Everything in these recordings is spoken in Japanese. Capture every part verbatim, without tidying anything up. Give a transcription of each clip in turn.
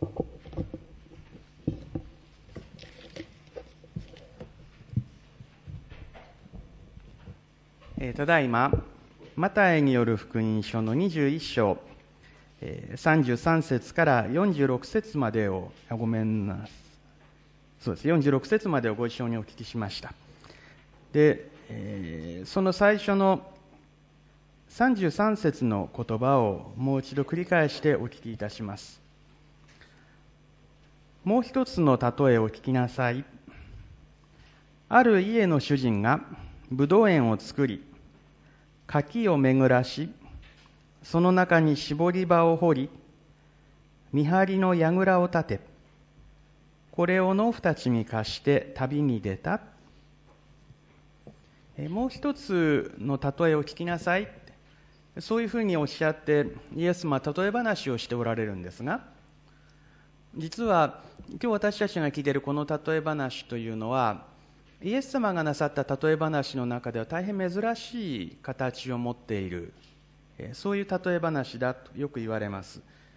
ただいまマタイによる福音書のにじゅういっ章さんじゅうさん節からよんじゅうろく節までをごめんなさいそうですよんじゅうろく節までをご一緒にお聞きしました。で、えー、その最初のさんじゅうさん節の言葉をもう一度繰り返してお聞きいたします。もう一つの例えを聞きなさい。ある家の主人がぶどう園を作り、柿を巡らし、その中に絞り場を掘り、見張りの櫓を立て、これを農夫たちに貸して旅に出た。もう一つの例えを聞きなさい。そういうふうにおっしゃってイエス様は例え話をしておられるんですが、実は今日私たちが聞いているこの例え話というのは、イエス様がなさった例え話の中では大変珍しい形を持っている、そういう例え話だとよく言われます。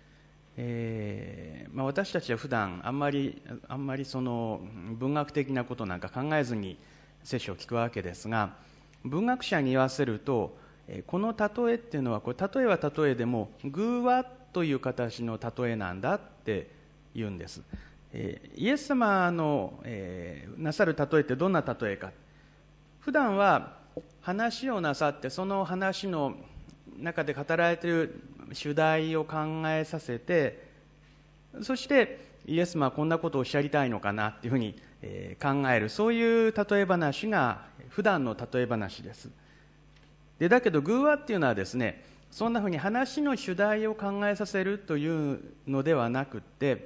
えーまあ、私たちは普段あんまりあんまりその文学的なことなんか考えずに聖書を聞くわけですが、文学者に言わせると、この例えっていうのは、これ例えは例えでも偶話という形の例えなんだって言うんです。イエス様の、えー、なさる例えってどんな例えか。普段は話をなさって、その話の中で語られている主題を考えさせて、そしてイエス様はこんなことをおっしゃりたいのかなっていうふうに、えー、考える、そういう例え話が普段の例え話です。でだけど偶話っていうのはですね、そんなふうに話の主題を考えさせるというのではなくって、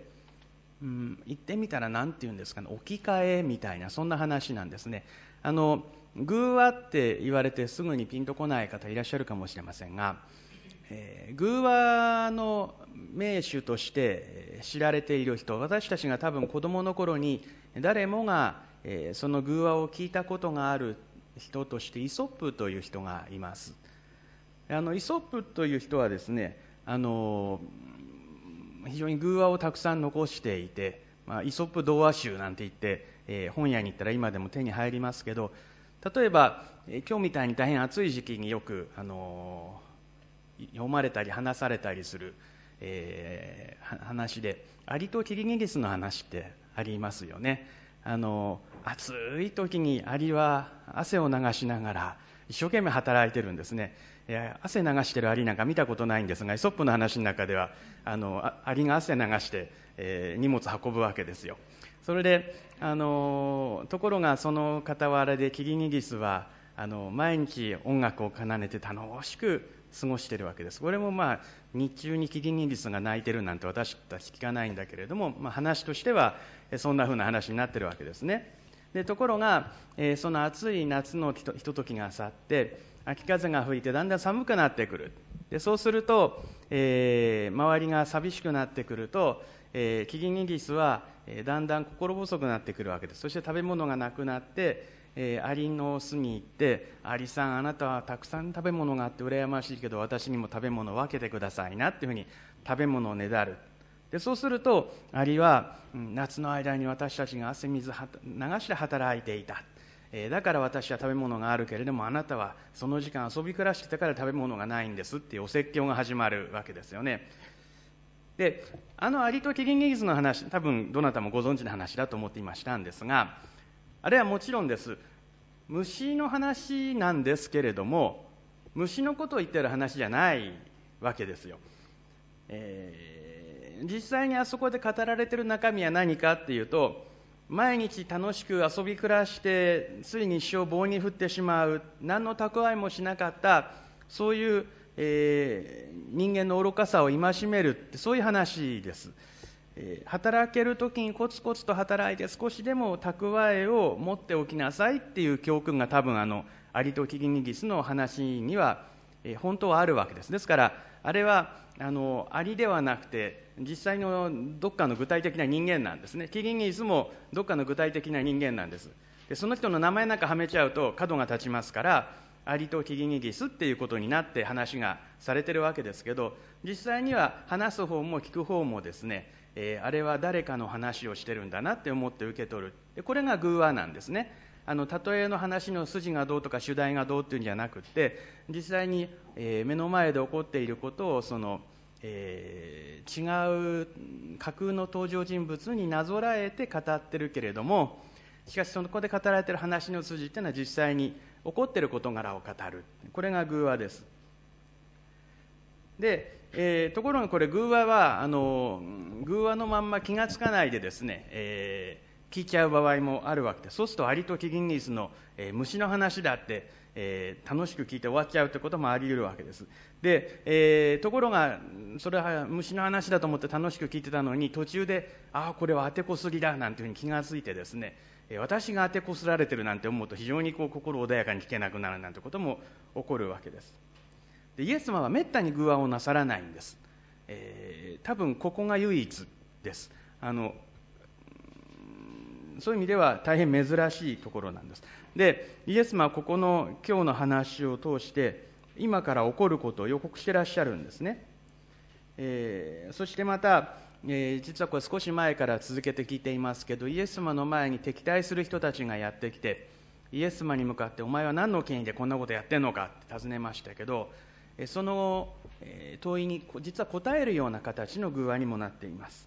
うん、言ってみたら何て言うんですかね、置き換えみたいな、そんな話なんですね。あの偶話って言われてすぐにピンとこない方いらっしゃるかもしれませんが、えー、偶話の名手として知られている人、私たちが多分子どもの頃に誰もが、えー、その偶話を聞いたことがある人としてイソップという人がいます。あのイソップという人はですね、あの非常に偶話をたくさん残していて、まあ、イソップ童話集なんて言って、えー、本屋に行ったら今でも手に入りますけど、例えば、えー、今日みたいに大変暑い時期によく、あのー、読まれたり話されたりする、えー、話で、アリとキリギリスの話ってありますよね。あのー、暑い時にアリは汗を流しながら一生懸命働いてるんですね。汗流してるアリなんか見たことないんですが、イソップの話の中ではあのアリが汗流して、えー、荷物運ぶわけですよ。それであのところがその傍らでキリギリスはあの毎日音楽を奏でて楽しく過ごしているわけです。これもまあ日中にキリギリスが鳴いてるなんて私たち聞かないんだけれども、まあ、話としてはそんなふうな話になっているわけですね。でところが、えー、その暑い夏のひとひとときが去って秋風が吹いてだんだん寒くなってくる。でそうすると、えー、周りが寂しくなってくると、えー、キリギリスは、えー、だんだん心細くなってくるわけです。そして食べ物がなくなって、えー、アリの巣に行って、アリさんあなたはたくさん食べ物があって羨ましいけど私にも食べ物を分けてくださいなっていうふうに食べ物をねだる。でそうするとアリは、うん、夏の間に私たちが汗水流して働いていた、えー、だから私は食べ物があるけれどもあなたはその時間遊び暮らしてたから食べ物がないんですっていうお説教が始まるわけですよね。であのアリとキリギリスの話、多分どなたもご存知の話だと思って今したんですが、あれはもちろんです。虫の話なんですけれども、虫のことを言ってる話じゃないわけですよ。えー実際にあそこで語られている中身は何かっていうと、毎日楽しく遊び暮らしてついに一生棒に振ってしまう、何の蓄えもしなかったそういう、えー、人間の愚かさを戒めるって、そういう話です。えー、働ける時にコツコツと働いて少しでも蓄えを持っておきなさいっていう教訓が多分あのアリとキリギリスの話には、えー、本当はあるわけです。ですからあれはあのアリではなくて実際のどっかの具体的な人間なんですね。キリギリスもどっかの具体的な人間なんです。でその人の名前なんかはめちゃうと角が立ちますから、 アリとキリギリスっていうことになって話がされてるわけですけど、実際には話す方も聞く方もですね、えー、あれは誰かの話をしてるんだなって思って受け取る。でこれが寓話なんですね。あの例えの話の筋がどうとか主題がどうっていうんじゃなくて、実際に、えー、目の前で起こっていることをその、えー、違う架空の登場人物になぞらえて語ってるけれども、しかしそこで語られている話の筋っていうのは実際に起こっている事柄を語る。これが寓話です。で、えー、ところがこれ寓話はあの寓話のまんま気がつかないでですね、えー、聞いちゃう場合もあるわけです。そうするとアリとキリギリスの、えー、虫の話だって、えー、楽しく聞いて終わっちゃうということもあり得るわけです。で、えー、ところがそれは虫の話だと思って楽しく聞いてたのに、途中でああこれは当てこすりだなんていうふうに気がついてですね、私が当てこすられてるなんて思うと非常にこう心穏やかに聞けなくなるなんてことも起こるわけです。でイエス様はめったに寓話をなさらないんです。えー、多分ここが唯一です。あのそういう意味では大変珍しいところなんです。でイエス様はここの今日の話を通して今から起こることを予告してらっしゃるんですね。えー、そしてまたえー、実はこれ少し前から続けて聞いていますけど、イエス様の前に敵対する人たちがやってきて、イエス様に向かってお前は何の権威でこんなことやってんのかって尋ねましたけど、その問いに実は答えるような形の寓話にもなっています。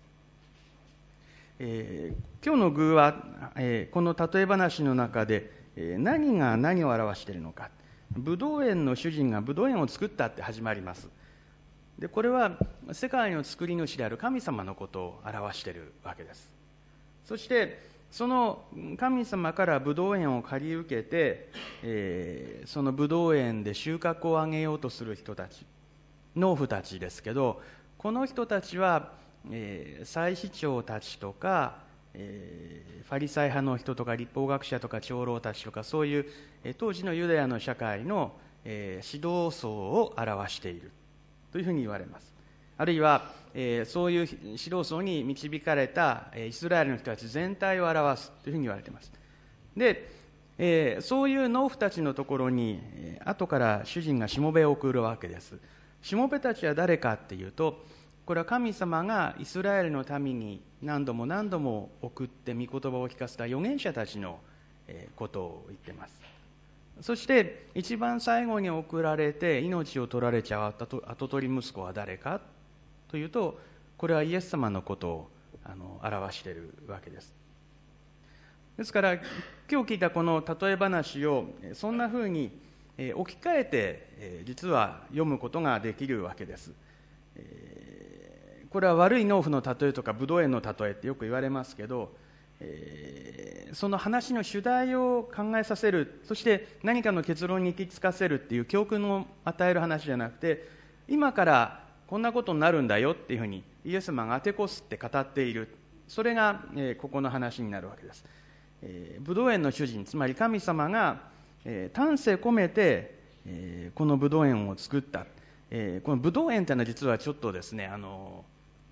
えー、今日の寓話、えー、この例え話の中で、えー、何が何を表しているのか。ブドウ園の主人がブドウ園を作ったって始まります。でこれは世界の作り主である神様のことを表しているわけです。そしてその神様からブドウ園を借り受けて、えー、そのブドウ園で収穫を上げようとする人たち、農夫たちですけど、この人たちは、えー、祭司長たちとか、えー、ファリサイ派の人とか立法学者とか長老たちとか、そういう、えー、当時のユダヤの社会の、えー、指導層を表しているというふうに言われます。あるいは、えー、そういう指導層に導かれた、えー、イスラエルの人たち全体を表すというふうに言われています。で、えー、そういう農夫たちのところに、えー、後から主人がしもべを送るわけです。しもべたちは誰かっていうと、これは神様がイスラエルの民に何度も何度も送って御言葉を聞かせた預言者たちの、えー、ことを言っています。そして一番最後に送られて命を取られちゃう跡取り息子は誰かというと、これはイエス様のことをあの表しているわけです。ですから今日聞いたこの例え話をそんなふうに置き換えて実は読むことができるわけです。これは悪い農夫の例えとかブドウ園の例えってよく言われますけど、えー、その話の主題を考えさせる、そして何かの結論に行き着かせるっていう教訓を与える話じゃなくて、今からこんなことになるんだよっていうふうにイエス様が当てこすって語っている。それが、えー、ここの話になるわけです。えー、ブドウ園の主人、つまり神様が、えー、丹精込めて、えー、このブドウ園を作った。えー、このブドウ園というのは実はちょっとですね、あの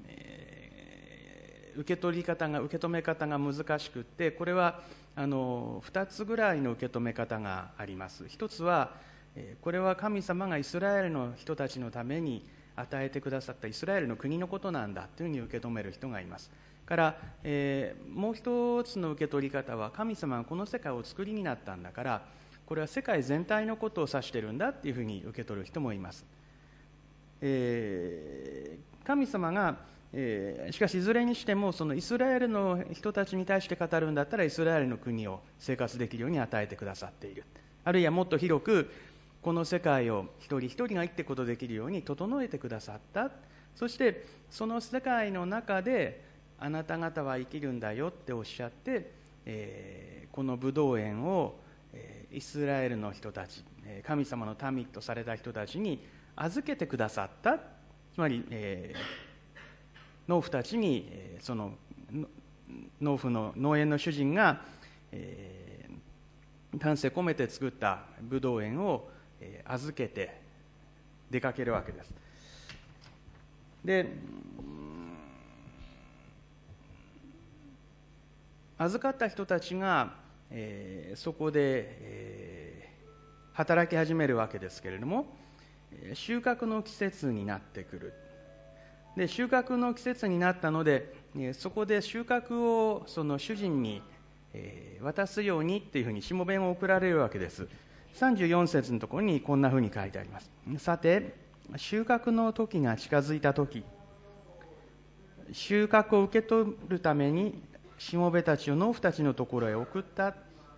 受け取り方が受け止め方が難しくって、これはあのふたつぐらいの受け止め方があります。一つは、これは神様がイスラエルの人たちのために与えてくださったイスラエルの国のことなんだというふうに受け止める人がいます。から、えー、もう一つの受け取り方は、神様がこの世界を作りになったんだから、これは世界全体のことを指してるんだっていうふうに受け取る人もいます。えー、神様がえー、しかしいずれにしてもそのイスラエルの人たちに対して語るんだったらイスラエルの国を生活できるように与えてくださっている、あるいはもっと広くこの世界を一人一人が生きていくことできるように整えてくださった。そしてその世界の中であなた方は生きるんだよっておっしゃって、えー、このブドウ園を、えー、イスラエルの人たち、神様の民とされた人たちに預けてくださった。つまり、えー農夫たちにその農夫の農園の主人が、えー、丹精込めて作ったブドウ園を、えー、預けて出かけるわけです。で、預かった人たちが、えー、そこで、え働き始めるわけですけれども、収穫の季節になってくる。で収穫の季節になったので、そこで収穫をその主人に渡すようにっていうふうにしもべを送られるわけです。さんじゅうよん節のところにこんなふうに書いてあります。さて、収穫の時が近づいた時、収穫を受け取るためにしもべたちを農夫たちのところへ送った。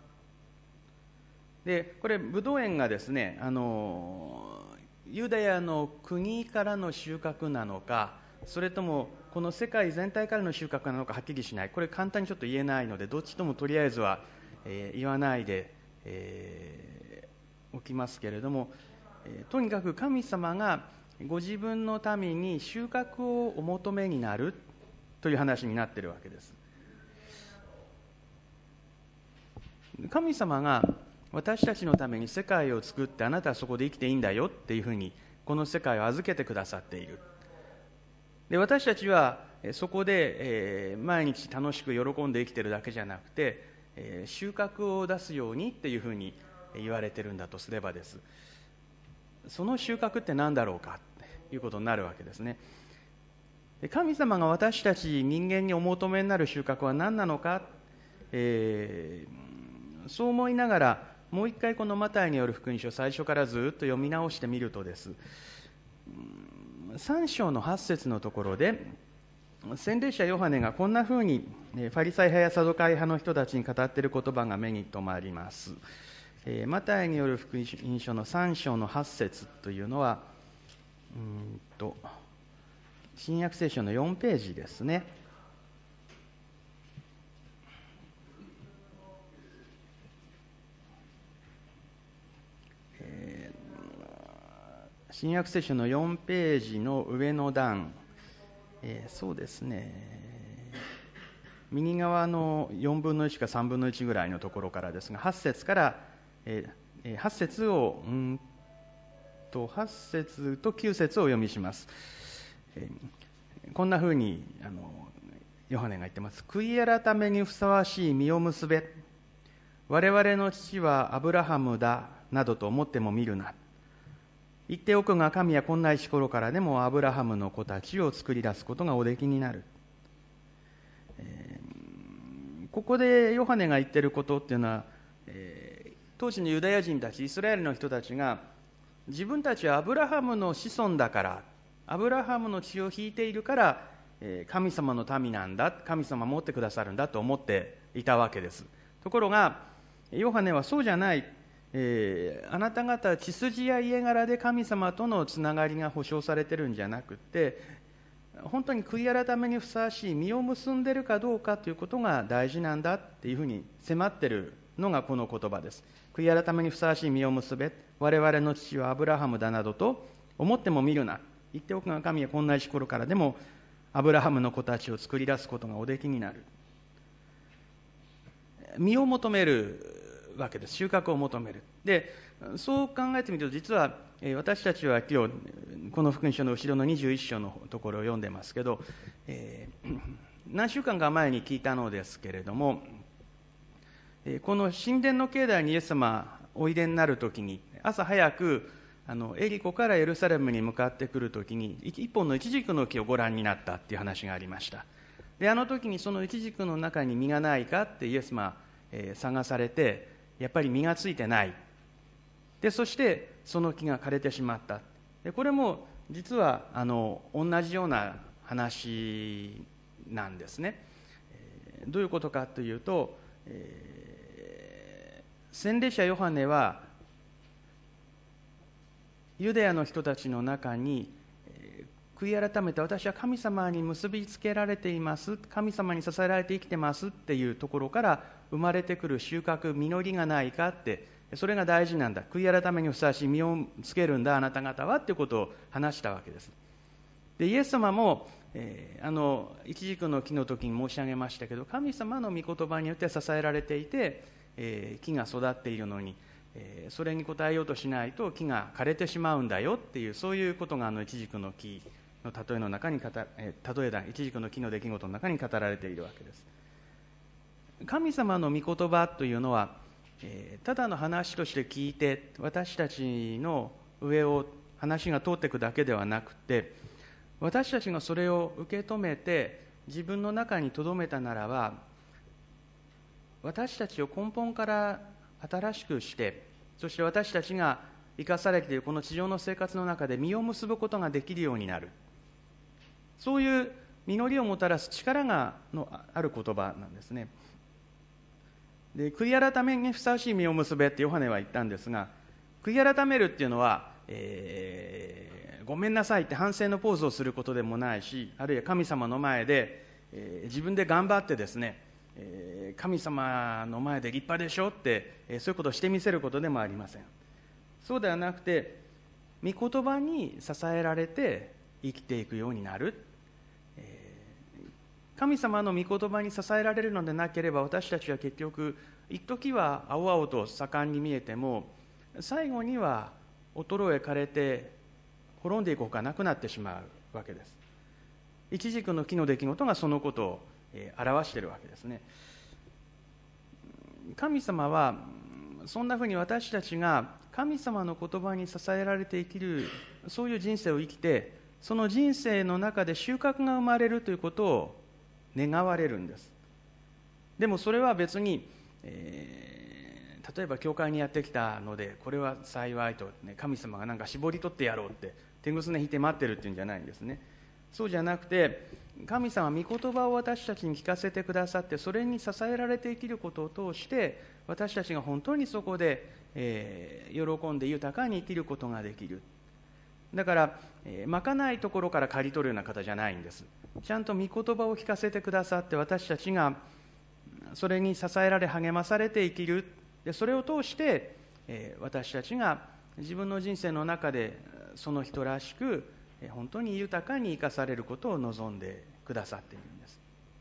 でこれブドウ園がですね、あのユダヤの国からの収穫なのか、それともこの世界全体からの収穫なのかはっきりしない。これ簡単にちょっと言えないので、どっちともとりあえずは、えー、言わないで、えー、おきますけれども、えー、とにかく神様がご自分の民に収穫をお求めになるという話になっているわけです。神様が私たちのために世界を作って、あなたはそこで生きていいんだよっていうふうにこの世界を預けてくださっている。で私たちはそこで、えー、毎日楽しく喜んで生きているだけじゃなくて、えー、収穫を出すようにっていうふうに言われてるんだとすればです。その収穫って何だろうかということになるわけですね。で神様が私たち人間にお求めになる収穫は何なのか、えー、そう思いながらもう一回このマタイによる福音書を最初からずっと読み直してみるとです、さん章のはち節のところで洗礼者ヨハネがこんなふうにファリサイ派やサドカイ派の人たちに語っている言葉が目に留まります。マタイによる福音書のさん章のはち節というのはうんと新約聖書のよんページですね。新約聖書のよんページの上の段、えー、そうですね、右側のよんぶんのいちかさんぶんのいちぐらいのところからですが、はち節から、えー、はち節をうんとはち節ときゅう節をお読みします。えー、こんなふうにあのヨハネが言ってます。悔い改めにふさわしい実を結べ、我々の父はアブラハムだなどと思っても見るな。言っておくが、神はこんな石ころからでもアブラハムの子たちを作り出すことがおできになる。えー、ここでヨハネが言ってることっていうのは、えー、当時のユダヤ人たち、イスラエルの人たちが自分たちはアブラハムの子孫だから、アブラハムの血を引いているから、えー、神様の民なんだ、神様持ってくださるんだと思っていたわけです。ところがヨハネはそうじゃない。えー、あなた方血筋や家柄で神様とのつながりが保証されてるんじゃなくて、本当に悔い改めにふさわしい実を結んでるかどうかということが大事なんだっていうふうに迫ってるのがこの言葉です。悔い改めにふさわしい実を結べ、我々の父はアブラハムだなどと思っても見るな。言っておくが、神はこんな石ころからでもアブラハムの子たちを作り出すことがおできになる。実を求めるわけです。収穫を求める。でそう考えてみると、実は、えー、私たちは今日この福音書の後ろのにじゅういっ章のところを読んでますけど、えー、何週間か前に聞いたのですけれども、えー、この神殿の境内にイエス様おいでになるときに、朝早くあのエリコからエルサレムに向かってくるときに一本のイチジクの木をご覧になったっていう話がありました。であの時にそのイチジクの中に実がないかってイエス様、えー、探されて、やっぱり実がついてない。でそしてその木が枯れてしまった。でこれも実はあの同じような話なんですね。えー、どういうことかというと、えー、洗礼者ヨハネはユダヤの人たちの中に、えー、悔い改めて私は神様に結びつけられています、神様に支えられて生きてますっていうところから生まれてくる収穫、実りがないかって、それが大事なんだ、悔い改めにふさわしい実をつけるんだあなた方はっていうことを話したわけです。でイエス様も、えー、あのイチジクの木の時に申し上げましたけど、神様の御言葉によって支えられていて、えー、木が育っているのに、えー、それに応えようとしないと木が枯れてしまうんだよっていう、そういうことがあのイチジクの木の例えの中に語、えー、例えだイチジクの木の出来事の中に語られているわけです。神様の御言葉というのはえー、ただの話として聞いて私たちの上を話が通っていくだけではなくて、私たちがそれを受け止めて自分の中に留めたならば、私たちを根本から新しくして、そして私たちが生かされているこの地上の生活の中で実を結ぶことができるようになる、そういう実りをもたらす力がのある言葉なんですね。で、悔い改めにふさわしい実を結べってヨハネは言ったんですが、悔い改めるっていうのは、えー、ごめんなさいって反省のポーズをすることでもないし、あるいは神様の前で、えー、自分で頑張ってですね、えー、神様の前で立派でしょって、えー、そういうことをしてみせることでもありません。そうではなくて、御言葉に支えられて生きていくようになる。神様の御言葉に支えられるのでなければ、私たちは結局一時は青々と盛んに見えても、最後には衰え枯れて滅んでいくほかなくなってしまうわけです。イチジクの木の出来事がそのことを表しているわけですね。神様はそんなふうに私たちが神様の言葉に支えられて生きる、そういう人生を生きて、その人生の中で収穫が生まれるということを願われるんです。でもそれは別に、えー、例えば教会にやってきたのでこれは幸いと、ね、神様がなんか絞り取ってやろうって手ぐすね引いて待ってるっていうんじゃないんですね。そうじゃなくて、神様は御言葉を私たちに聞かせてくださって、それに支えられて生きることを通して私たちが本当にそこで、えー、喜んで豊かに生きることができる。だから、えー、まかないところから刈り取るような方じゃないんです。ちゃんと御言葉を聞かせてくださって、私たちがそれに支えられ励まされて生きる。でそれを通して、えー、私たちが自分の人生の中でその人らしく、えー、本当に豊かに生かされることを望んでくださっているんです。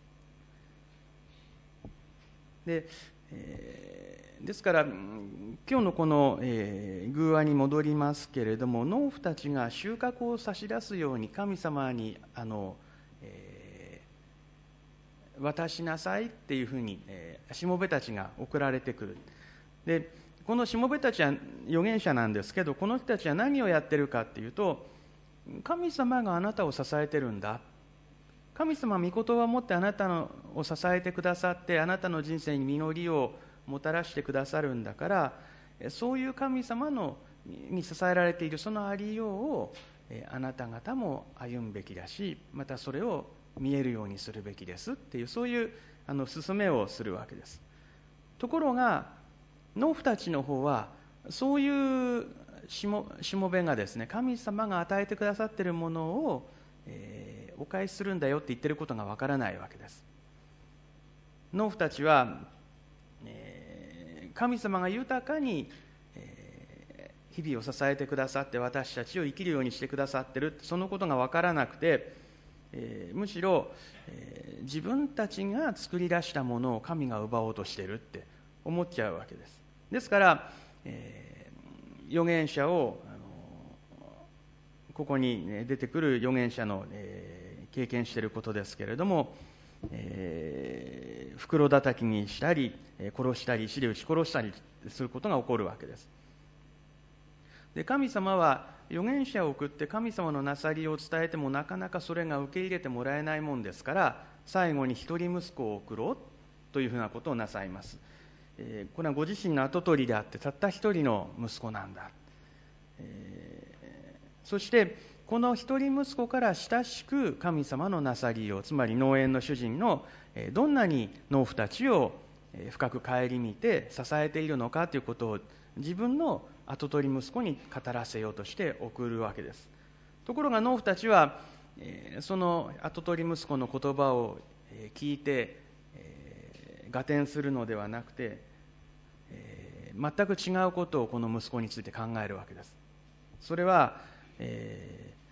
で、えー、ですから今日のこの、えー、寓話に戻りますけれども、農夫たちが収穫を差し出すように神様にあのえー、渡しなさいっていうふうに、えー、しもべたちが送られてくる。でこのしもべたちは預言者なんですけど、この人たちは何をやってるかっていうと、神様があなたを支えてるんだ、神様は御言葉を持ってあなたのを支えてくださって、あなたの人生に実りをもたらしてくださるんだから、そういう神様のに支えられているそのありようをあなた方も歩むべきだし、またそれを見えるようにするべきですっていう、そういうあの勧めをするわけです。ところが農夫たちの方はそういうしも、しもべがですね、神様が与えてくださっているものを、えー、お返しするんだよって言ってることがわからないわけです。農夫たちは、えー、神様が豊かに日々を支えてくださって私たちを生きるようにしてくださっている、そのことが分からなくて、えー、むしろ、えー、自分たちが作り出したものを神が奪おうとしているって思っちゃうわけです。ですから、えー、預言者をあのここに、ね、出てくる預言者の、えー、経験していることですけれども、えー、袋叩きにしたり殺したり石で撃ち殺したりすることが起こるわけです。で神様は預言者を送って神様のなさりを伝えてもなかなかそれが受け入れてもらえないもんですから、最後に一人息子を送ろうというふうなことをなさいます。えー、これはご自身の跡取りであってたった一人の息子なんだ、えー、そしてこの一人息子から親しく神様のなさりを、つまり農園の主人のどんなに農夫たちを深く顧みて支えているのかということを自分の跡取り息子に語らせようとして送るわけです。ところが農夫たちはその跡取り息子の言葉を聞いて合点するのではなくて、全く違うことをこの息子について考えるわけです。それは、えー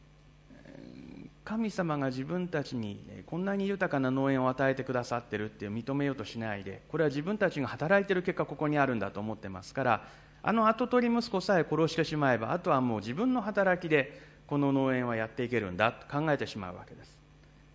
神様が自分たちにこんなに豊かな農園を与えてくださっているって認めようとしないで、これは自分たちが働いている結果ここにあるんだと思ってますから、あの跡取り息子さえ殺してしまえばあとはもう自分の働きでこの農園はやっていけるんだと考えてしまうわけです。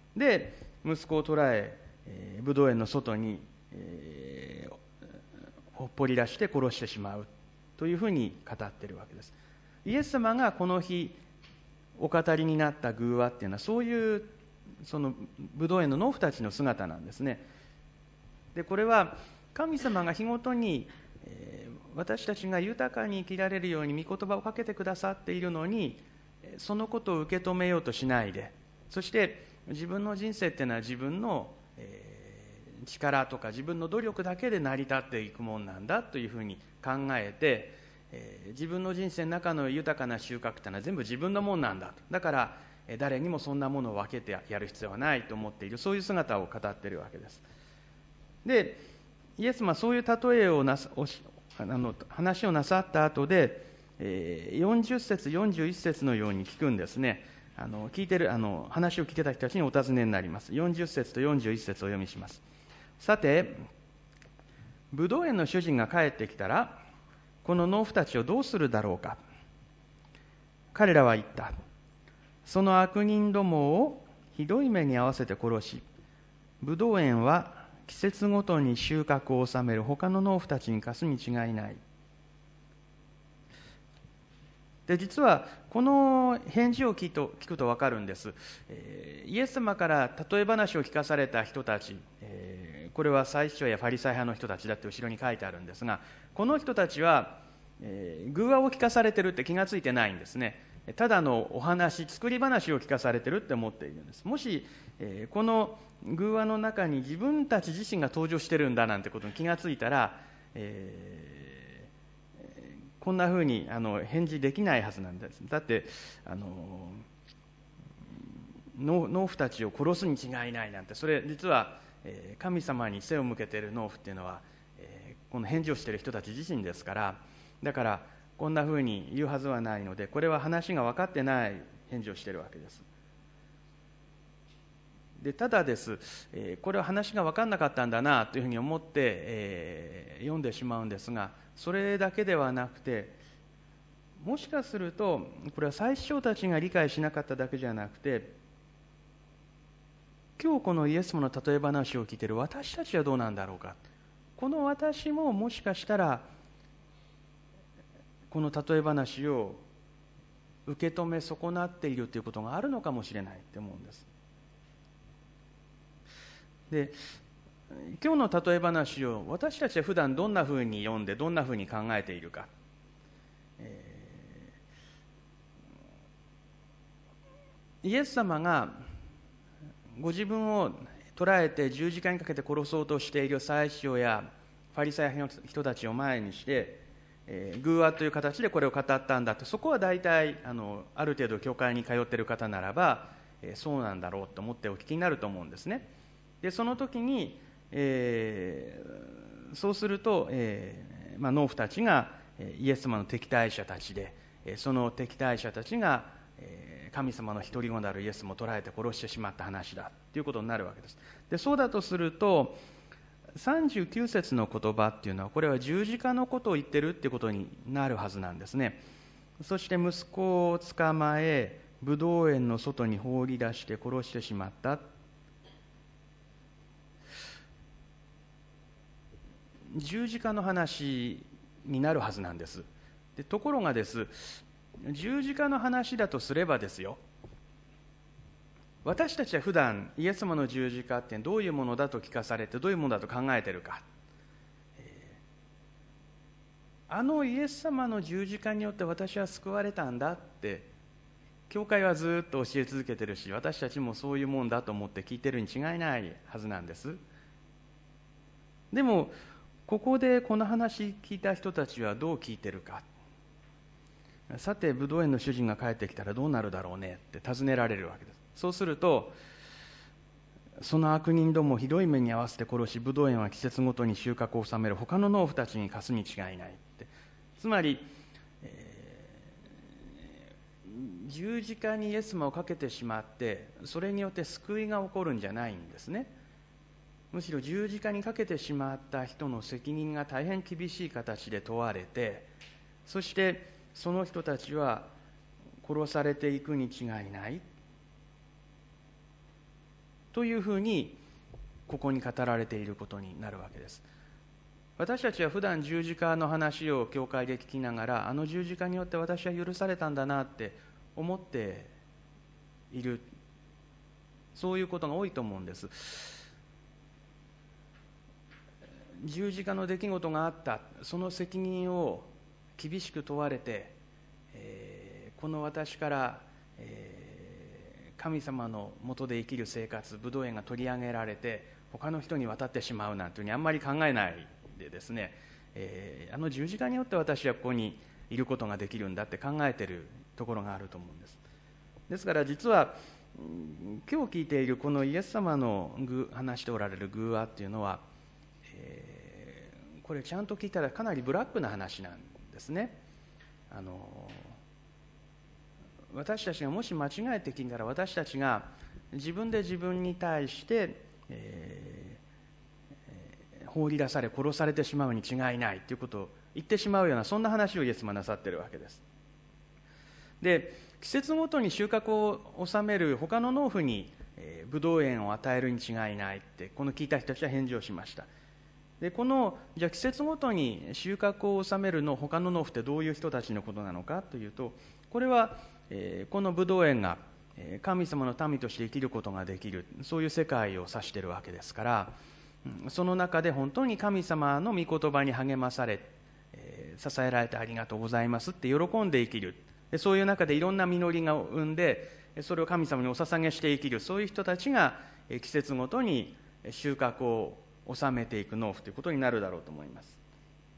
で息子を捕らえ、えー、ブドウ園の外に、えー、 ほっぽり出して殺してしまうというふうに語っているわけです。イエス様がこの日お語りになった寓話っていうのは、そういうそのブドウ園の農夫たちの姿なんですね。でこれは神様が日ごとに、えー、私たちが豊かに生きられるように御言葉をかけてくださっているのに、そのことを受け止めようとしないで、そして自分の人生っていうのは自分の、えー力とか自分の努力だけで成り立っていくもんなんだというふうに考えて、えー、自分の人生の中の豊かな収穫ってのは全部自分のもんなんだと、だから、えー、誰にもそんなものを分けてやる必要はないと思っている、そういう姿を語っているわけです。でイエス様はそういう例えをなさおしあの話をなさった後で、えー、よんじゅっ節よんじゅういち節のように聞くんですね。あの聞いてるあの話を聞いてた人たちにお尋ねになります。よんじゅっ節とよんじゅういち節をお読みします。さて、ブドウ園の主人が帰ってきたら、この農夫たちをどうするだろうか。彼らは言った。その悪人どもをひどい目に遭わせて殺し、ブドウ園は季節ごとに収穫を収める他の農夫たちに貸すに違いない。で実はこの返事を聞くと聞くと分かるんです。えー、イエス様から例え話を聞かされた人たち、えー、これは祭司長やファリサイ派の人たちだって後ろに書いてあるんですが、この人たちは、えー、寓話を聞かされてるって気がついてないんですね。ただのお話、作り話を聞かされてるって思っているんです。もし、えー、この寓話の中に自分たち自身が登場してるんだなんてことに気がついたら、えーこんなふうにあの返事できないはずなんです。だってあの農夫たちを殺すに違いないなんて、それ実は、えー、神様に背を向けている農夫っていうのは、えー、この返事をしている人たち自身ですから、だからこんなふうに言うはずはないので、これは話が分かってない返事をしているわけです。でただです、えー、これは話が分かんなかったんだなというふうに思って、えー、読んでしまうんですが、それだけではなくて、もしかするとこれは祭司長たちが理解しなかっただけじゃなくて、今日このイエス様の例え話を聞いている私たちはどうなんだろうか。この私ももしかしたらこの例え話を受け止め損なっているということがあるのかもしれないと思うんです。で今日の例え話を私たちは普段どんなふうに読んでどんなふうに考えているか、えー、イエス様がご自分を捕らえて十字架にかけて殺そうとしている祭司長やファリサイ派の人たちを前にして、えー、寓話という形でこれを語ったんだと、そこは大体あのある程度教会に通っている方ならば、えー、そうなんだろうと思ってお聞きになると思うんですね。でその時に、えー、そうすると、えーまあ、農夫たちがイエス様の敵対者たちで、その敵対者たちが神様の独り子なるイエスも捕らえて殺してしまった話だということになるわけです。でそうだとするとさんじゅうきゅう節の言葉っていうのは、これは十字架のことを言ってるっていうことになるはずなんですね。そして息子を捕まえブドウ園の外に放り出して殺してしまった。十字架の話になるはずなんです。でところがです、十字架の話だとすればですよ、私たちは普段イエス様の十字架ってどういうものだと聞かされてどういうものだと考えているか、あのイエス様の十字架によって私は救われたんだって教会はずっと教え続けてるし、私たちもそういうもんだと思って聞いてるに違いないはずなんです。でもここでこの話聞いた人たちはどう聞いてるか。さてブドウ園の主人が帰ってきたらどうなるだろうねって尋ねられるわけです。そうすると、その悪人どもをひどい目に遭わせて殺し、ブドウ園は季節ごとに収穫を収める他の農夫たちに貸すに違いないって。つまり、えー、十字架にイエス様をかけてしまってそれによって救いが起こるんじゃないんですね。むしろ十字架にかけてしまった人の責任が大変厳しい形で問われて、そしてその人たちは殺されていくに違いないというふうにここに語られていることになるわけです。 私たちは普段十字架の話を教会で聞きながら、あの十字架によって私は許されたんだなって思っている、そういうことが多いと思うんです。十字架の出来事があった、その責任を厳しく問われて、えー、この私から、えー、神様の下で生きる生活、ブドウ園が取り上げられて他の人に渡ってしまうなんていうふうにあんまり考えないでですね、えー、あの十字架によって私はここにいることができるんだって考えているところがあると思うんです。ですから実は今日聞いているこのイエス様の話しておられる寓話っていうのは、えー、これちゃんと聞いたらかなりブラックな話なんですね。あの私たちがもし間違えて聞いたら、私たちが自分で自分に対して、えー放り出され殺されてしまうに違いないということを言ってしまうような、そんな話をイエス様はなさっているわけです。で、季節ごとに収穫を収める他の農夫に、えー、ブドウ園を与えるに違いないってこの聞いた人たちは返事をしました。で、このじゃあ季節ごとに収穫を収めるの他の農夫ってどういう人たちのことなのかというと、これは、えー、このブドウ園が神様の民として生きることができる、そういう世界を指しているわけですから、その中で本当に神様の御言葉に励まされ、えー、支えられてありがとうございますって喜んで生きる、でそういう中でいろんな実りが生んで、それを神様にお捧げして生きる、そういう人たちが季節ごとに収穫を収めていく農夫ということになるだろうと思います。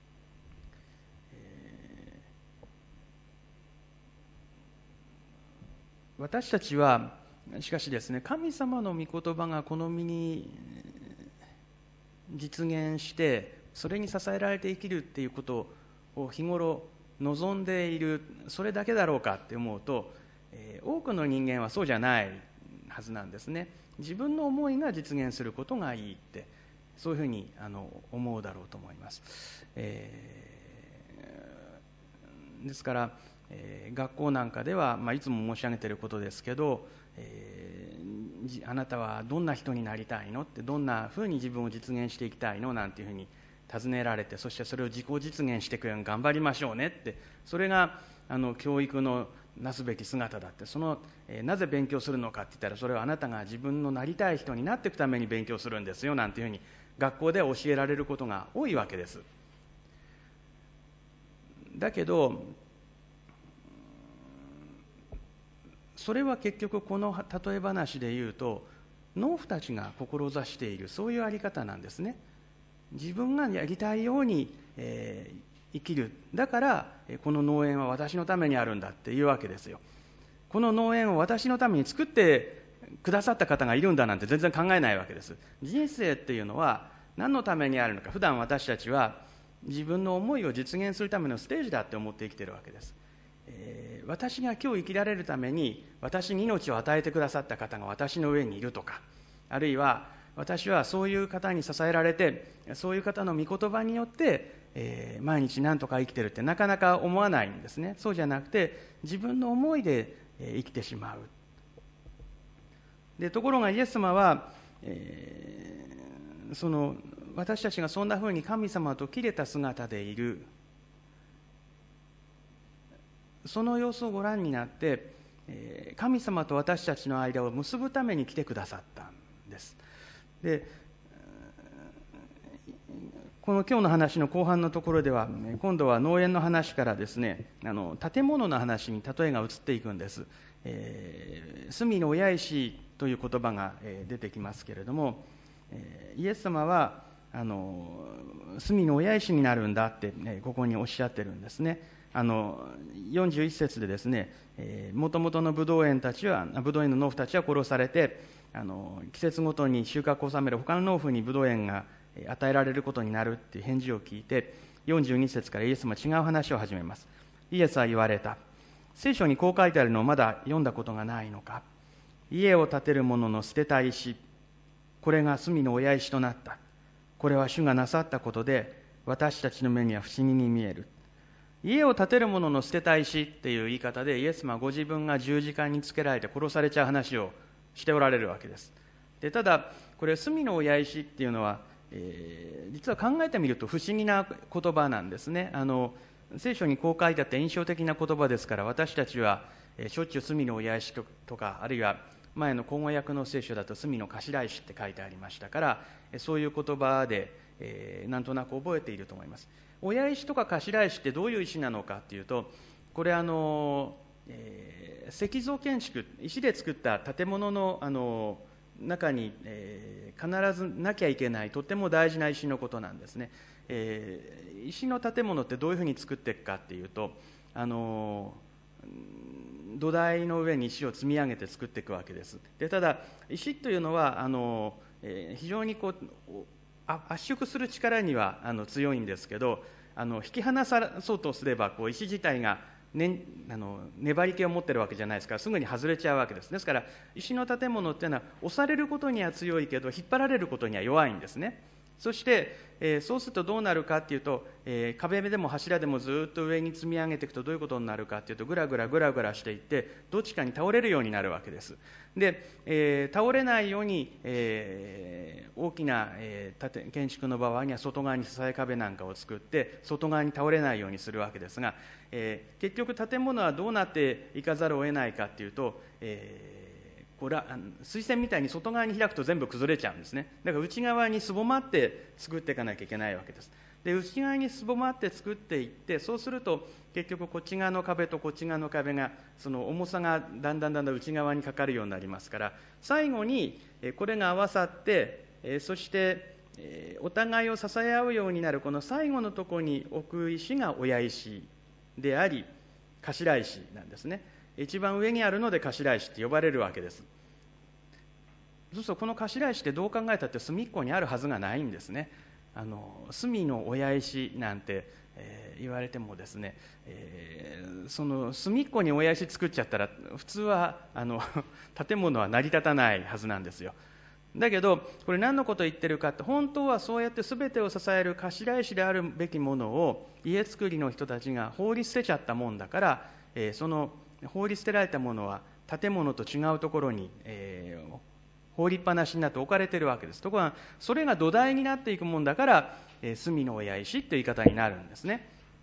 えー、私たちはしかしですね、神様の御言葉がこの身に実現してそれに支えられて生きるっていうことを日頃望んでいる、それだけだろうかって思うと、えー、多くの人間はそうじゃないはずなんですね。自分の思いが実現することがいいって、そういうふうにあの思うだろうと思います。えー、ですから、えー、学校なんかでは、まあ、いつも申し上げていることですけど、えー、あなたはどんな人になりたいのって、どんなふうに自分を実現していきたいのなんていうふうに尋ねられて、そしてそれを自己実現していくように頑張りましょうねって、それがあの教育のなすべき姿だって、その、えー、なぜ勉強するのかって言ったら、それはあなたが自分のなりたい人になっていくために勉強するんですよなんていうふうに学校では教えられることが多いわけです。だけどそれは結局この例え話で言うと、農夫たちが志しているそういうあり方なんですね。自分がやりたいように、えー、生きる、だからこの農園は私のためにあるんだっていうわけですよ。この農園を私のために作ってくださった方がいるんだなんて全然考えないわけです。人生っていうのは何のためにあるのか、普段私たちは自分の思いを実現するためのステージだって思って生きているわけです。えー、私が今日生きられるために私に命を与えてくださった方が私の上にいるとか、あるいは私はそういう方に支えられて、そういう方の御言葉によって、えー、毎日何とか生きてるってなかなか思わないんですね。そうじゃなくて自分の思いで、えー、生きてしまう。でところがイエス様は、えー、その私たちがそんなふうに神様と切れた姿でいる、その様子をご覧になって、えー、神様と私たちの間を結ぶために来てくださったんです。でこの今日の話の後半のところでは、今度は農園の話からですね、あの建物の話に例えが移っていくんです。えー、隅の親石という言葉が出てきますけれども、イエス様はあの隅の親石になるんだってここにおっしゃってるんですね。あのよんじゅういち節でですね、もともとのブドウ園たちはブドウ園の農夫たちは殺されて、あの季節ごとに収穫を収める他の農夫にブドウ園が与えられることになるっていう返事を聞いて、よんじゅうに節からイエス様は違う話を始めます。イエスは言われた。聖書にこう書いてあるのをまだ読んだことがないのか。家を建てる者の捨てた石、これが隅の親石となった。これは主がなさったことで、私たちの目には不思議に見える。家を建てる者の捨てた石っていう言い方で、イエス様はご自分が十字架につけられて殺されちゃう話をしておられるわけです。でただこれ隅の親石っていうのは、 えー、実は考えてみると不思議な言葉なんですね。あの聖書にこう書いてあって印象的な言葉ですから、私たちは、えー、しょっちゅう罪のおやしとか、あるいは前の口語訳の聖書だと罪の頭石って書いてありましたから、そういう言葉で、えー、なんとなく覚えていると思います。親石とか頭石ってどういう石なのかっていうと、これあの、えー、石造建築、石で作った建物のあの中に、えー、必ずなきゃいけないとっても大事な石のことなんですね。えー、石の建物ってどういうふうに作っていくかっていうと、あの土台の上に石を積み上げて作っていくわけです。でただ石というのはあの、えー、非常にこう圧縮する力にはあの強いんですけど、あの引き離さそうとすればこう石自体が、ね、あの粘り気を持ってるわけじゃないですから、すぐに外れちゃうわけです。ですから石の建物っていうのは押されることには強いけど引っ張られることには弱いんですね。そして、えー、そうするとどうなるかっていうと、えー、壁でも柱でもずっと上に積み上げていくとどういうことになるかっていうと、ぐらぐらぐらぐらしていってどっちかに倒れるようになるわけです。で、えー、倒れないように、えー、大きな、えー、建建築の場合には外側に支え壁なんかを作って外側に倒れないようにするわけですが、えー、結局建物はどうなっていかざるを得ないかっていうと、えーこれは水栓みたいに外側に開くと全部崩れちゃうんですね。だから内側にすぼまって作っていかなきゃいけないわけです。で内側にすぼまって作っていって、そうすると結局こっち側の壁とこっち側の壁がその重さがだんだんだんだん内側にかかるようになりますから、最後にこれが合わさって、そしてお互いを支え合うようになるこの最後のところに置く石が親石であり頭石なんですね。一番上にあるので頭石って呼ばれるわけです。そうするとこの頭石ってどう考えたって隅っこにあるはずがないんですね。あの隅の親石なんて、えー、言われてもですね、えー、その隅っこに親石作っちゃったら普通はあの建物は成り立たないはずなんですよ。だけどこれ何のことを言ってるかって、本当はそうやって全てを支える頭石であるべきものを家造りの人たちが放り捨てちゃったもんだから、えー、その放り捨てられたものは建物と違うところに、えー、放りっぱなしになって置かれているわけです。ところがそれが土台になっていくもんだから、えー、隅の親石という言い方になるんですね。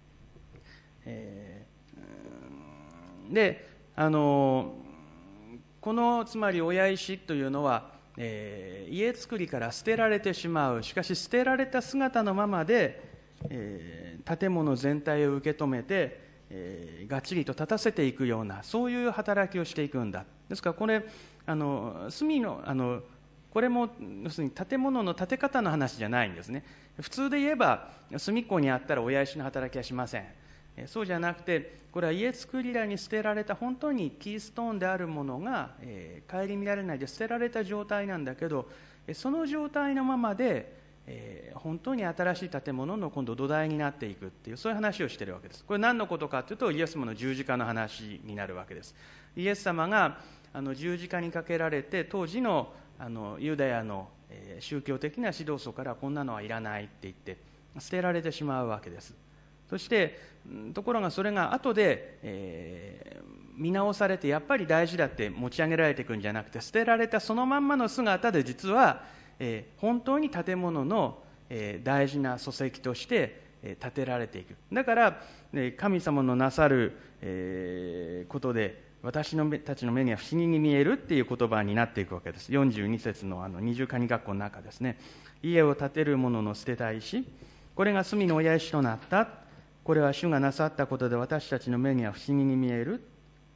えー、であのー、このつまり親石というのは、えー、家造りから捨てられてしまう、しかし捨てられた姿のままで、えー、建物全体を受け止めてえー、がっちりと立たせていくような、そういう働きをしていくんだ。ですからこれあの隅のあのこれも要するに建物の建て方の話じゃないんですね。普通で言えば隅っこにあったら親石の働きはしません。そうじゃなくて、これは家造りらに捨てられた本当にキーストーンであるものが、えー、顧みられないで捨てられた状態なんだけど、その状態のままでえー、本当に新しい建物の今度土台になっていくっていう、そういう話をしているわけです。これ何のことかというと、イエス様の十字架の話になるわけです。イエス様があの十字架にかけられて、当時のあのユダヤの、えー、宗教的な指導層からこんなのはいらないって言って捨てられてしまうわけです。そしてところがそれが後で、えー、見直されてやっぱり大事だって持ち上げられていくんじゃなくて、捨てられたそのまんまの姿で実はえー、本当に建物の、えー、大事な礎石として、えー、建てられていく。だから、えー、神様のなさる、えー、ことで私の目たちの目には不思議に見えるっていう言葉になっていくわけです。よんじゅうに節のあの二重管理学校の中ですね。家を建てる者の捨てた石、これが隅の親石となった。これは主がなさったことで私たちの目には不思議に見える。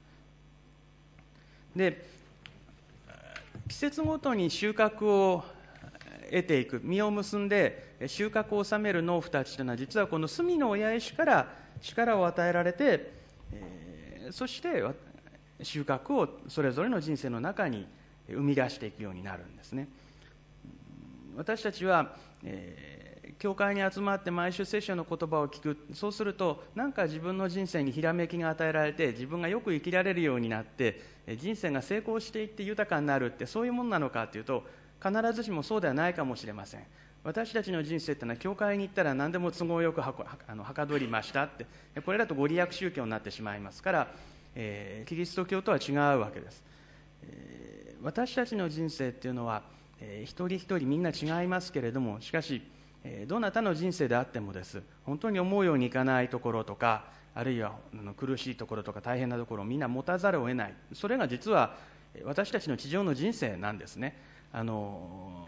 で、季節ごとに収穫を得ていく、実を結んで収穫を収める農夫たちというのは、実はこの隅の親石から力を与えられて、えー、そして収穫をそれぞれの人生の中に生み出していくようになるんですね。私たちは、えー、教会に集まって毎週聖書の言葉を聞く。そうするとなんか自分の人生にひらめきが与えられて、自分がよく生きられるようになって、人生が成功していって豊かになるって、そういうものなのかというと、必ずしもそうではないかもしれません。私たちの人生ってのは、教会に行ったら何でも都合よくはこあのはかどりましたって、これだとご利益宗教になってしまいますから、えー、キリスト教とは違うわけです。えー、私たちの人生っていうのは、 えー、一人一人みんな違いますけれども、しかし、えー、どなたの人生であってもです、本当に思うようにいかないところとか、あるいは苦しいところとか大変なところをみんな持たざるを得ない。それが実は私たちの地上の人生なんですね。あの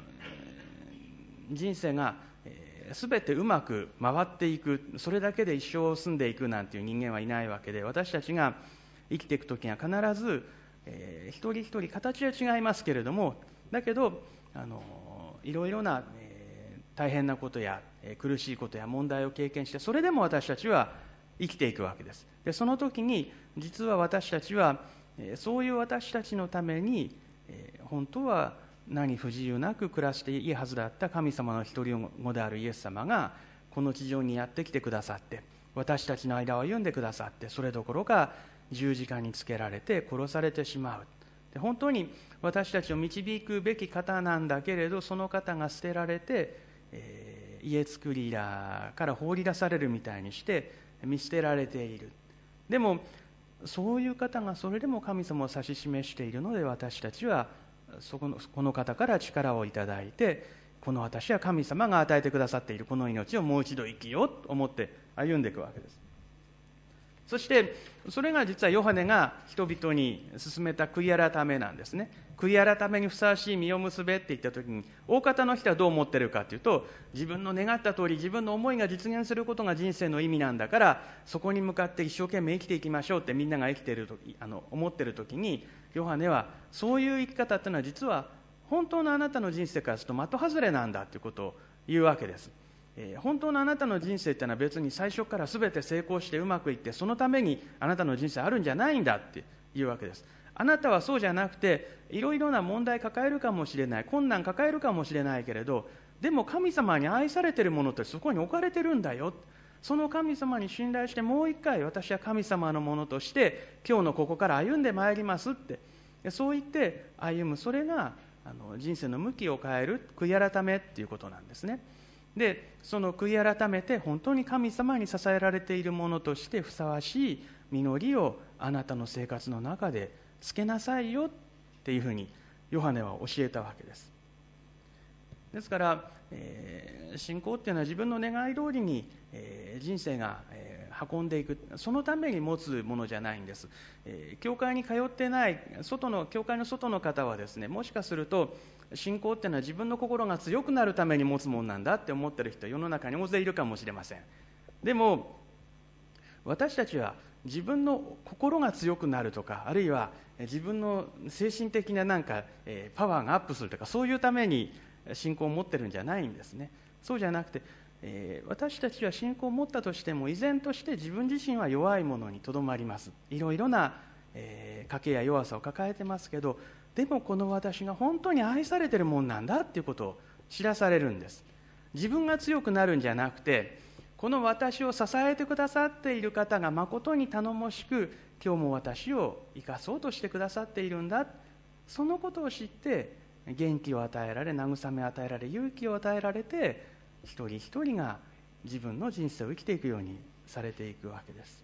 人生が全てうまく回っていく、それだけで一生を住んでいくなんていう人間はいないわけで、私たちが生きていくときには必ず、えー、一人一人形は違いますけれども、だけどあのいろいろな、えー、大変なことや、えー、苦しいことや問題を経験して、それでも私たちは生きていくわけです。でその時に実は私たちは、えー、そういう私たちのために、えー、本当は何不自由なく暮らしていいはずだった神様の一人子であるイエス様がこの地上にやってきてくださって、私たちの間を歩んでくださって、それどころか十字架につけられて殺されてしまう。で本当に私たちを導くべき方なんだけれど、その方が捨てられて、えー、家作りらから放り出されるみたいにして見捨てられている。でもそういう方がそれでも神様を指し示しているので、私たちはそこのこの方から力をいただいて、この私は神様が与えてくださっているこの命をもう一度生きようと思って歩んでいくわけです。そしてそれが実はヨハネが人々に勧めた悔い改めなんですね。悔い改めにふさわしい実を結べって言った時に、大方の人はどう思ってるかというと、自分の願った通り自分の思いが実現することが人生の意味なんだから、そこに向かって一生懸命生きていきましょうってみんなが生きているとあの思っている時に、ヨハネはそういう生き方っていうのは実は本当のあなたの人生からすると的外れなんだということを言うわけです。えー、本当のあなたの人生っていうのは別に最初から全て成功してうまくいって、そのためにあなたの人生あるんじゃないんだっていうわけです。あなたはそうじゃなくて、いろいろな問題抱えるかもしれない、困難抱えるかもしれないけれど、でも神様に愛されているものってそこに置かれてるんだよ。その神様に信頼して、もう一回私は神様のものとして今日のここから歩んでまいりますって、そう言って歩む、それがあの人生の向きを変える悔い改めっていうことなんですね。でその悔い改めて本当に神様に支えられているものとしてふさわしい実りをあなたの生活の中でつけなさいよっていうふうにヨハネは教えたわけです。ですから、えー、信仰っていうのは自分の願い通りに、えー、人生が、えー、運んでいく、そのために持つものじゃないんです。えー、教会に通ってない外の教会の外の方はですね、もしかすると信仰っていうのは自分の心が強くなるために持つものなんだって思ってる人、世の中に大勢いるかもしれません。でも私たちは自分の心が強くなるとか、あるいは自分の精神的ななんか、えー、パワーがアップするとか、そういうために信仰を持ってるんじゃないんですね。そうじゃなくて、えー、私たちは信仰を持ったとしても依然として自分自身は弱いものにとどまります。いろいろな、えー、賭けや弱さを抱えてますけど、でもこの私が本当に愛されてるもんなんだっていうことを知らされるんです。自分が強くなるんじゃなくて、この私を支えてくださっている方が誠に頼もしく今日も私を生かそうとしてくださっているんだ、そのことを知って元気を与えられ、慰めを与えられ、勇気を与えられて、一人一人が自分の人生を生きていくようにされていくわけです。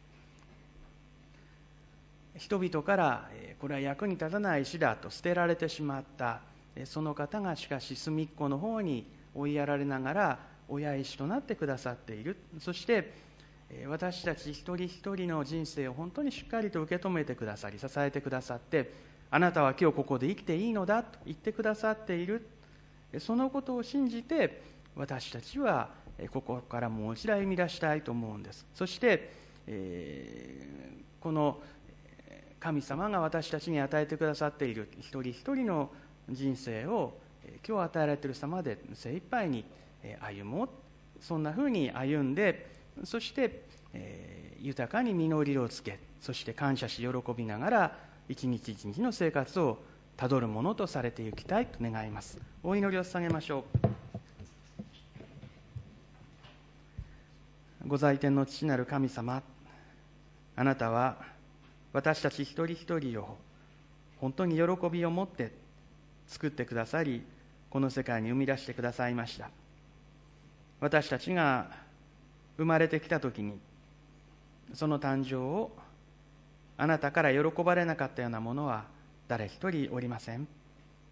人々からこれは役に立たない石だと捨てられてしまったその方が、しかし隅っこの方に追いやられながら親石となってくださっている。そして私たち一人一人の人生を本当にしっかりと受け止めてくださり、支えてくださって、あなたは今日ここで生きていいのだと言ってくださっている。そのことを信じて私たちはここからもう一度歩み出したいと思うんです。そして、えー、この神様が私たちに与えてくださっている一人一人の人生を今日与えられている様で精一杯に歩もう、そんなふうに歩んで、そして、えー、豊かに実りをつけ、そして感謝し喜びながら一日一日の生活をたどるものとされていきたいと願います。お祈りを捧げましょう。ご在天の父なる神様、あなたは私たち一人一人を本当に喜びを持って作ってくださり、この世界に生み出してくださいました。私たちが生まれてきたときに、その誕生をあなたから喜ばれなかったようなものは誰一人おりません。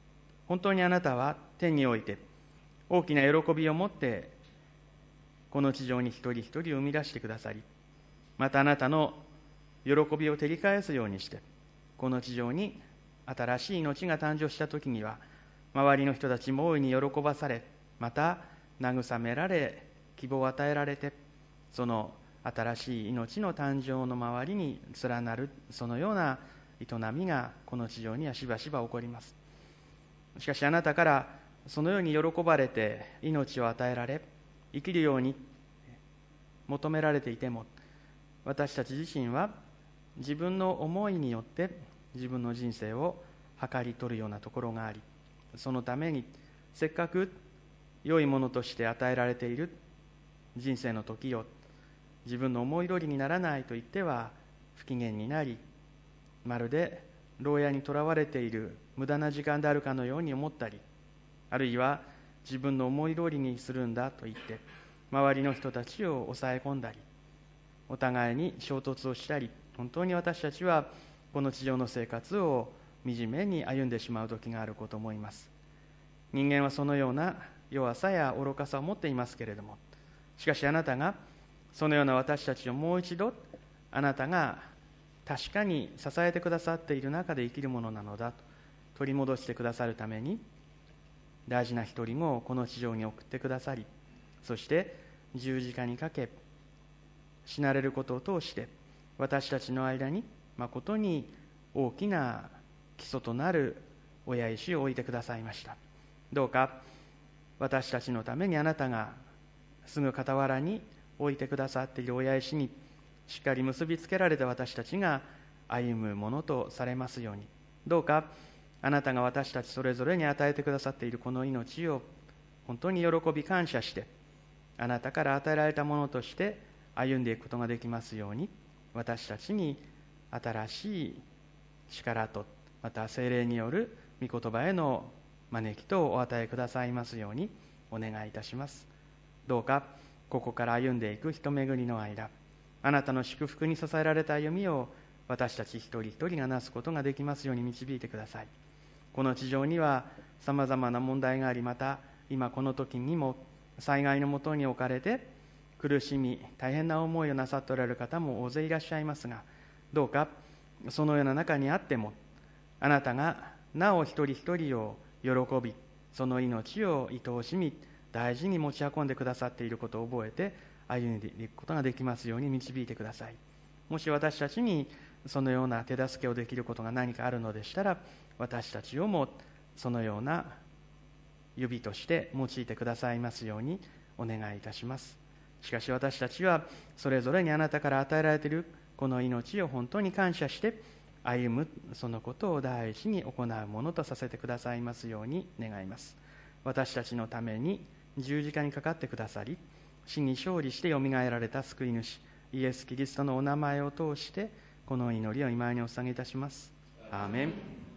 本当にあなたは天において大きな喜びを持ってこの地上に一人一人を生み出してくださり、またあなたの喜びを照り返すようにしてこの地上に新しい命が誕生した時には周りの人たちも大いに喜ばされ、また慰められ希望を与えられて、その新しい命の誕生の周りに連なるそのような営みがこの地上にはしばしば起こります。しかしあなたからそのように喜ばれて命を与えられ生きるように求められていても、私たち自身は自分の思いによって自分の人生を計り取るようなところがあり、そのためにせっかく良いものとして与えられている人生の時を自分の思い通りにならないと言っては不機嫌になり、まるで牢屋にとらわれている無駄な時間であるかのように思ったり、あるいは自分の思い通りにするんだと言って周りの人たちを抑え込んだり、お互いに衝突をしたり、本当に私たちはこの地上の生活を惨めに歩んでしまう時があること思います。人間はそのような弱さや愚かさを持っていますけれども、しかしあなたがそのような私たちをもう一度あなたが確かに支えてくださっている中で生きるものなのだと取り戻してくださるために、大事な一人もこの地上に送ってくださり、そして十字架にかけ死なれることを通して私たちの間に誠に大きな基礎となる親石を置いてくださいました。どうか私たちのためにあなたがすぐ傍らに置いてくださっている親石にしっかり結びつけられた私たちが歩むものとされますように、どうかあなたが私たちそれぞれに与えてくださっているこの命を本当に喜び感謝して、あなたから与えられたものとして歩んでいくことができますように、私たちに新しい力とまた聖霊による御言葉への招きとお与えくださいますようにお願いいたします。どうかここから歩んでいく人巡りの間、あなたの祝福に支えられた歩みを私たち一人一人がなすことができますように導いてください。この地上にはさまざまな問題があり、また今この時にも災害のもとに置かれて苦しみ大変な思いをなさっておられる方も大勢いらっしゃいますが、どうかそのような中にあってもあなたがなお一人一人を喜び、その命を愛おしみ大事に持ち運んでくださっていることを覚えて歩んでいくことができますように導いてください。もし私たちにそのような手助けをできることが何かあるのでしたら、私たちをもそのような指として用いてくださいますようにお願いいたします。しかし私たちはそれぞれにあなたから与えられているこの命を本当に感謝して歩む、そのことを第一に行うものとさせてくださいますように願います。私たちのために十字架にかかってくださり、死に勝利してよみがえられた救い主イエス・キリストのお名前を通してこの祈りを今にお捧げいたします。アーメン。